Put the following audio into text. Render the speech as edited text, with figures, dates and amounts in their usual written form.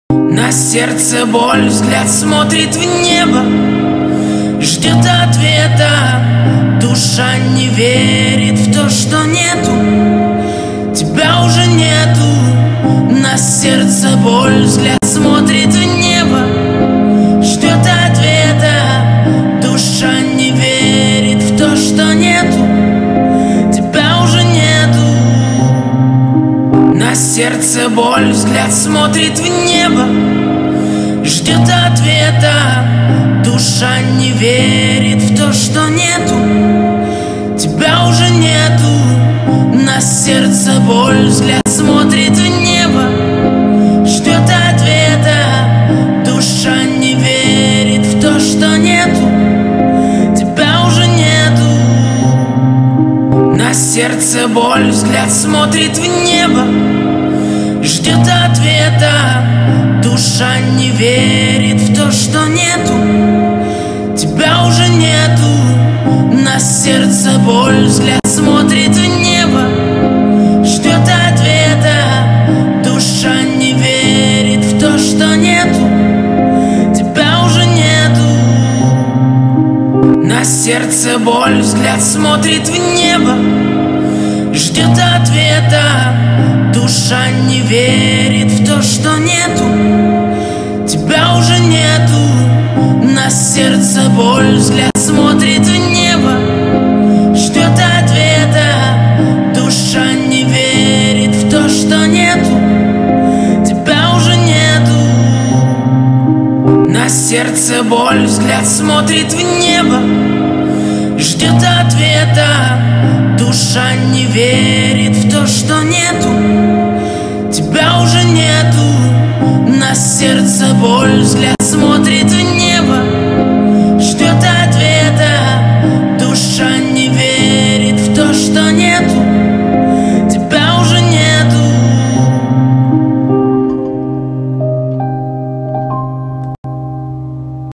На сердце боль, взгляд смотрит в небо, ждет ответа. Душа не верит в то, что нету, тебя уже нету. На сердце боль, взгляд смотрит в небо, ждет ответа. Душа не верит в то, что нету, тебя уже нету. На сердце боль, взгляд смотрит в небо, ждет ответа. Душа не верит в то, что нету, тебя уже нету. На сердце боль, взгляд смотрит в небо, ждет ответа. Душа не верит в то, что нету, тебя уже нету. На сердце боль, взгляд смотрит в небо, ждет ответа. Душа не верит в то, что нету, тебя уже нету. На сердце боль, взгляд смотрит в небо, ждет ответа. Душа не верит в то, что нету, тебя уже нету. На сердце боль, взгляд смотрит в небо, ждет ответа. Душа не верит в то, что нету, тебя уже нету. На сердце боль, взгляд смотрит в небо, ждет ответа. Душа не верит в то, что нету, тебя уже нету. На сердце боль, взгляд смотрит в небо, ждет ответа. Душа не верит в то, что нету, тебя уже нету. На сердце боль,